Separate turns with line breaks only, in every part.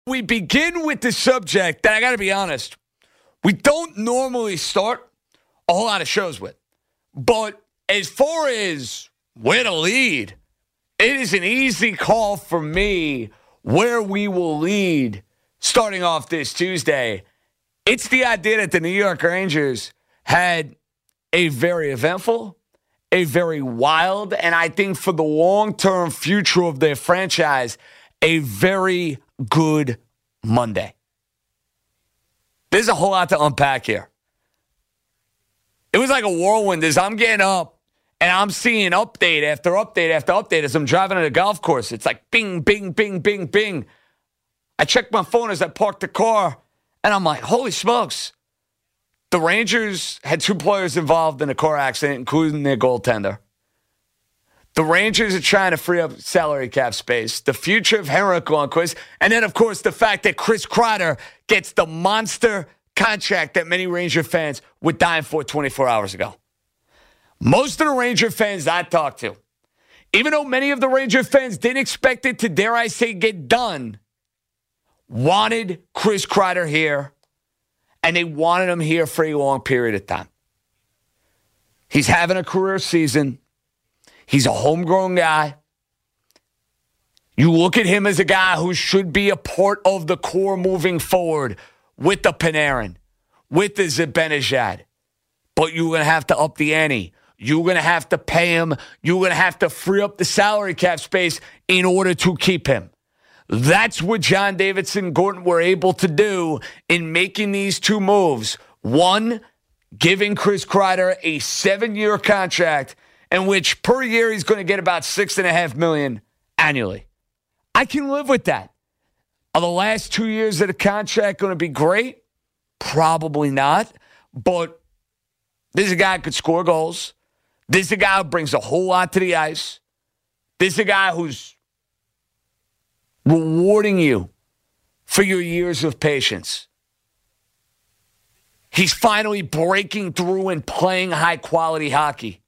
We begin with the subject that I got to be honest, we don't normally start a whole lot of shows with. But as far as where to lead, it is an easy call for me where we will lead starting off this Tuesday. It's the idea that the New York Rangers had a very eventful, a very wild, and I think for the long-term future of their franchise, a very good Monday. There's a whole lot to unpack here. It was like a whirlwind as I'm getting up and I'm seeing update after update after update as I'm driving to the golf course. It's like bing, bing, bing, bing, bing. I checked my phone as I parked the car and I'm like, holy smokes. The Rangers had 2 players involved in a car accident, including their goaltender. The Rangers are trying to free up salary cap space, the future of Henrik Lundqvist, and then, of course, the fact that Chris Kreider gets the monster contract that many Ranger fans were dying for 24 hours ago. Most of the Ranger fans I talked to, even though many of the Ranger fans didn't expect it to, dare I say, get done, wanted Chris Kreider here, and they wanted him here for a long period of time. He's having a career season. He's a homegrown guy. You look at him as a guy who should be a part of the core moving forward with the Panarin, with the Zibanejad. But you're going to have to up the ante. You're going to have to pay him. You're going to have to free up the salary cap space in order to keep him. That's what John Davidson and Gordon were able to do in making these 2 moves. One, giving Chris Kreider a 7-year contract in which per year he's going to get about $6.5 million annually. I can live with that. Are the last 2 years of the contract going to be great? Probably not. But this is a guy who could score goals. This is a guy who brings a whole lot to the ice. This is a guy who's rewarding you for your years of patience. He's finally breaking through and playing high-quality hockey.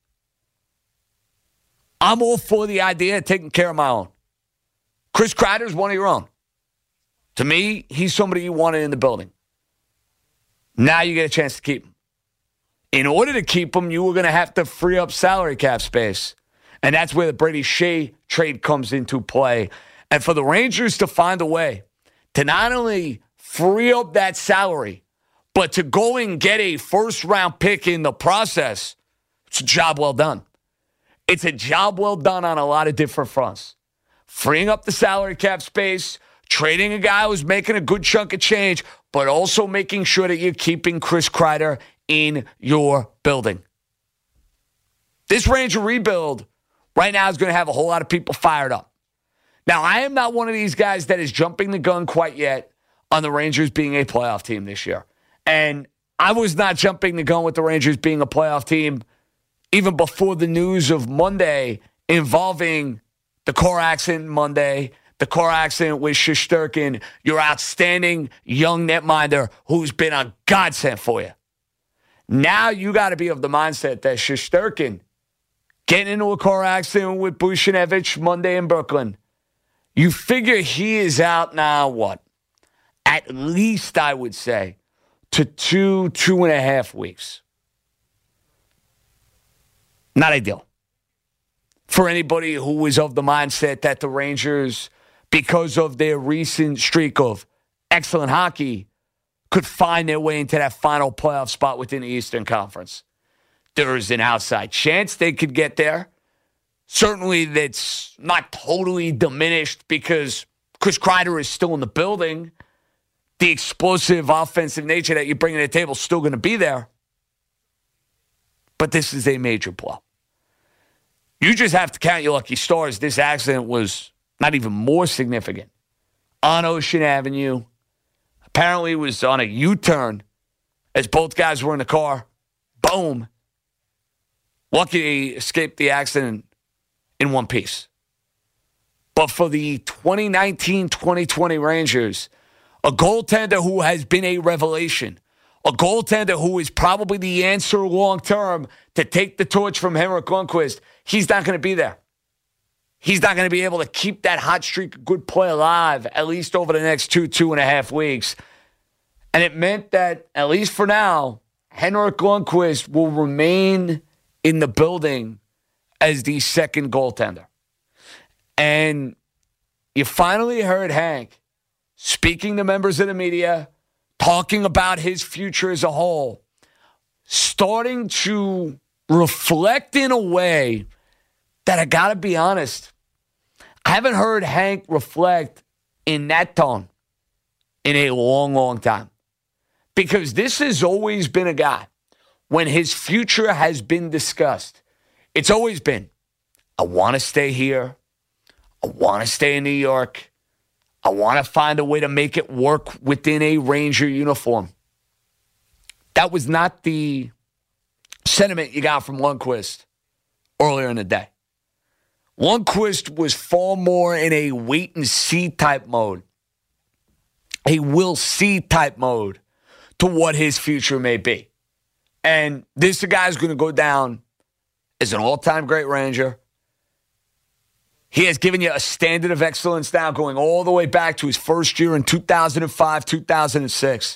I'm all for the idea of taking care of my own. Chris Kreider is one of your own. To me, he's somebody you wanted in the building. Now you get a chance to keep him. In order to keep him, you were going to have to free up salary cap space. And that's where the Brady Shea trade comes into play. And for the Rangers to find a way to not only free up that salary, but to go and get a first-round pick in the process, it's a job well done. It's a job well done on a lot of different fronts. Freeing up the salary cap space, trading a guy who's making a good chunk of change, but also making sure that you're keeping Chris Kreider in your building. This Ranger rebuild right now is going to have a whole lot of people fired up. Now, I am not one of these guys that is jumping the gun quite yet on the Rangers being a playoff team this year. And I was not jumping the gun with the Rangers being a playoff team even before the news of Monday involving the car accident Monday, the car accident with Shesterkin, your outstanding young netminder who's been a godsend for you. Now you got to be of the mindset that Shesterkin getting into a car accident with Buchnevich Monday in Brooklyn, you figure he is out now, what? At least, I would say, to 2.5 weeks. Not ideal. For anybody who is of the mindset that the Rangers, because of their recent streak of excellent hockey, could find their way into that final playoff spot within the Eastern Conference. There is an outside chance they could get there. Certainly that's not totally diminished because Chris Kreider is still in the building. The explosive offensive nature that you bring to the table is still going to be there. But this is a major blow. You just have to count your lucky stars. This accident was not even more significant. On Ocean Avenue. Apparently it was on a U-turn as both guys were in the car. Boom. Lucky they escaped the accident in one piece. But for the 2019-2020 Rangers, a goaltender who has been a revelation, a goaltender who is probably the answer long-term to take the torch from Henrik Lundqvist, he's not going to be there. he's not going to be able to keep that hot streak of good play alive, at least over the next 2.5 weeks. And it meant that, at least for now, Henrik Lundqvist will remain in the building as the second goaltender. And you finally heard Hank speaking to members of the media, talking about his future as a whole, starting to reflect in a way that I got to be honest, I haven't heard Hank reflect in that tone in a long, long time. Because this has always been a guy, when his future has been discussed, it's always been, I want to stay here. I want to stay in New York. I want to find a way to make it work within a Ranger uniform. That was not the sentiment you got from Lundqvist earlier in the day. Lundqvist was far more in a wait-and-see type mode, a will-see type mode to what his future may be. And this guy's going to go down as an all-time great Ranger. He has given you a standard of excellence now going all the way back to his first year in 2005, 2006.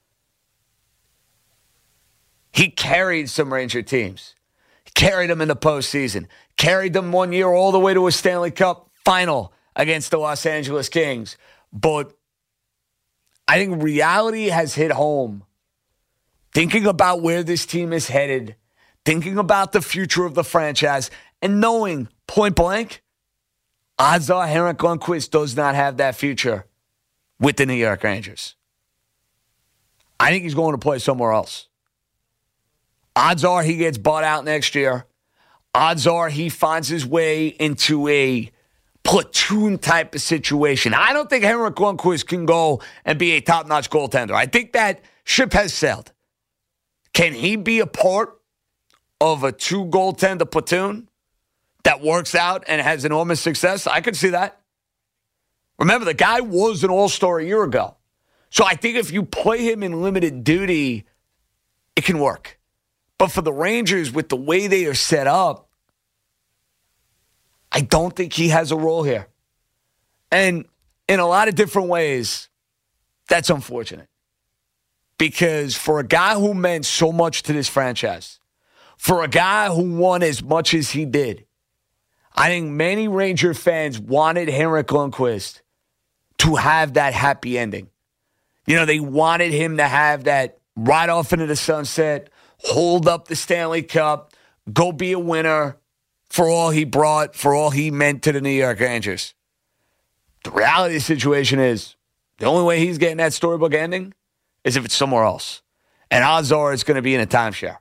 He carried some Ranger teams. He carried them in the postseason. Carried them one year all the way to a Stanley Cup final against the Los Angeles Kings. But I think reality has hit home. Thinking about where this team is headed, thinking about the future of the franchise, and knowing point blank, odds are Henrik Lundqvist does not have that future with the New York Rangers. I think he's going to play somewhere else. Odds are he gets bought out next year. Odds are he finds his way into a platoon type of situation. I don't think Henrik Lundqvist can go and be a top-notch goaltender. I think that ship has sailed. Can he be a part of a 2-goaltender platoon that works out and has enormous success? I could see that. Remember, the guy was an all-star a year ago. So I think if you play him in limited duty, it can work. But for the Rangers, with the way they are set up, I don't think he has a role here. And in a lot of different ways, that's unfortunate. Because for a guy who meant so much to this franchise, for a guy who won as much as he did, I think many Ranger fans wanted Henrik Lundqvist to have that happy ending. You know, they wanted him to have that ride off into the sunset, hold up the Stanley Cup, go be a winner for all he brought, for all he meant to the New York Rangers. The reality of the situation is the only way he's getting that storybook ending is if it's somewhere else. And odds are it's going to be in a timeshare.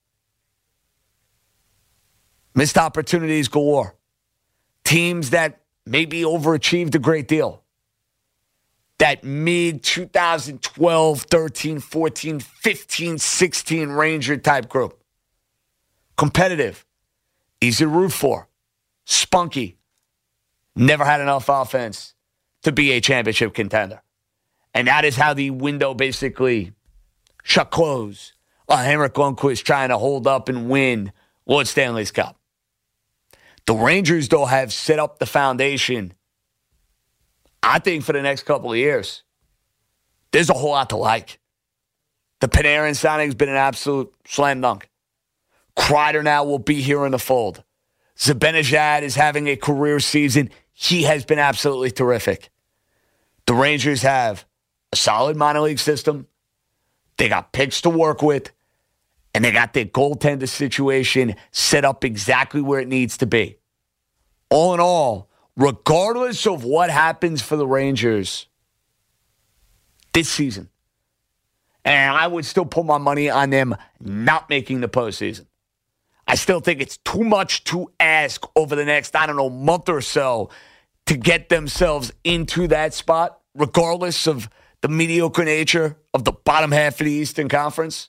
Missed opportunities galore. Teams that maybe overachieved a great deal. That mid-2012, 13, 14, 15, 16 Ranger type group. Competitive. Easy to root for. Spunky. Never had enough offense to be a championship contender. And that is how the window basically shut close on Henrik Lundqvist trying to hold up and win Lord Stanley's Cup. The Rangers, though, have set up the foundation, I think, for the next couple of years. There's a whole lot to like. The Panarin signing has been an absolute slam dunk. Kreider now will be here in the fold. Zibanejad is having a career season. He has been absolutely terrific. The Rangers have a solid minor league system. They got picks to work with. And they got their goaltender situation set up exactly where it needs to be. All in all, regardless of what happens for the Rangers this season, and I would still put my money on them not making the postseason. I still think it's too much to ask over the next, month or so to get themselves into that spot, regardless of the mediocre nature of the bottom half of the Eastern Conference.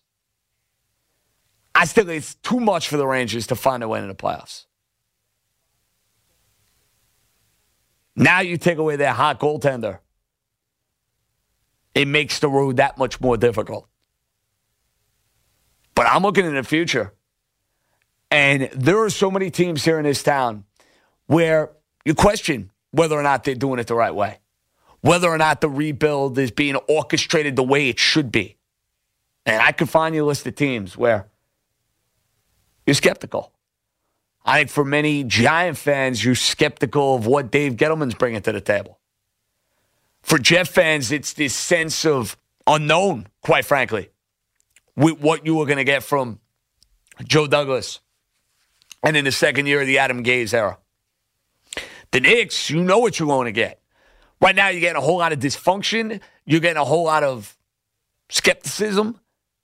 I still think it's too much for the Rangers to find a way in the playoffs. Now you take away their hot goaltender. It makes the road that much more difficult. But I'm looking in the future. And there are so many teams here in this town where you question whether or not they're doing it the right way, whether or not the rebuild is being orchestrated the way it should be. And I could find you a list of teams where you're skeptical. I think for many Giant fans, you're skeptical of what Dave Gettleman's bringing to the table. For Jet fans, it's this sense of unknown, quite frankly, with what you were going to get from Joe Douglas and in the second year of the Adam Gase era. The Knicks, you know what you're going to get. Right now, you're getting a whole lot of dysfunction. You're getting a whole lot of skepticism.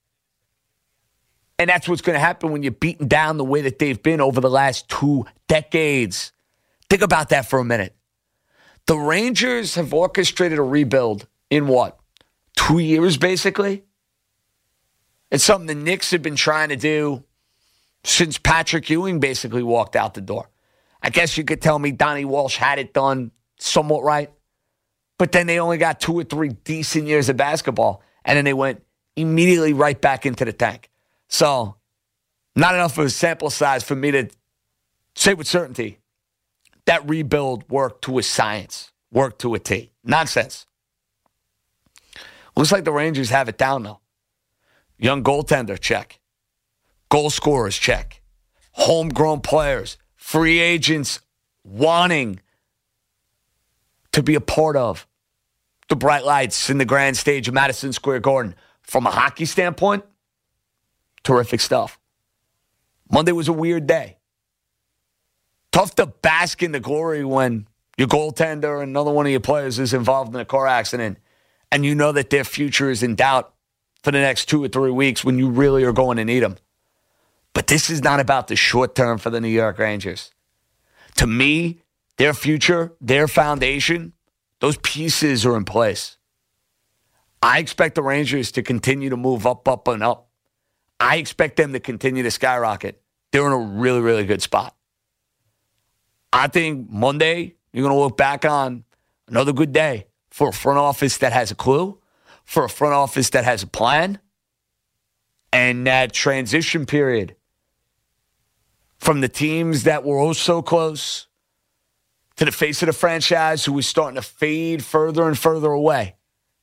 And that's what's going to happen when you're beaten down the way that they've been over the last 2 decades. Think about that for a minute. The Rangers have orchestrated a rebuild in what? 2 years, basically? It's something the Knicks have been trying to do since Patrick Ewing basically walked out the door. I guess you could tell me Donnie Walsh had it done somewhat right. But then they only got 2 or 3 decent years of basketball. And then they went immediately right back into the tank. So, not enough of a sample size for me to say with certainty that rebuild worked to a science, worked to a T. Nonsense. Looks like the Rangers have it down, though. Young goaltender, check. Goal scorers, check. Homegrown players, free agents wanting to be a part of the bright lights in the grand stage of Madison Square Garden. From a hockey standpoint, terrific stuff. Monday was a weird day. Tough to bask in the glory when your goaltender and another one of your players is involved in a car accident and you know that their future is in doubt for the next 2 or 3 weeks when you really are going to need them. But this is not about the short term for the New York Rangers. To me, their future, their foundation, those pieces are in place. I expect the Rangers to continue to move up, up, and up. I expect them to continue to skyrocket. They're in a really, really good spot. I think Monday, you're going to look back on another good day for a front office that has a clue, for a front office that has a plan, and that transition period from the teams that were oh so close to the face of the franchise who was starting to fade further and further away.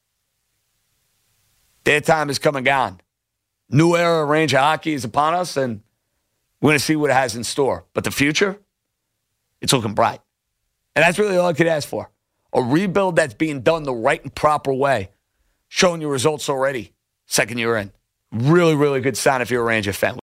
Their time is come and gone. New era of Ranger hockey is upon us, and we're going to see what it has in store. But the future, it's looking bright. And that's really all I could ask for. A rebuild that's being done the right and proper way, showing you results already, second year in. Really, really good sign if you're a Ranger fan.